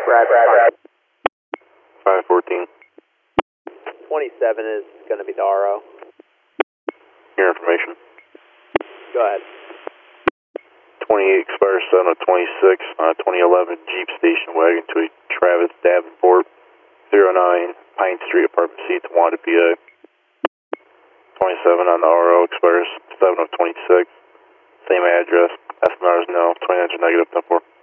Brad. 514. 27 is going to be the RO. Your information. Go ahead. 28 expires 7/26, 2011 Jeep station wagon to a Travis Davenport, 09 Pine Street, Apartment C, Tawanda, PA. 27 on the RO expires 7/26. Same address. Estimators no. 29 negative 10-4.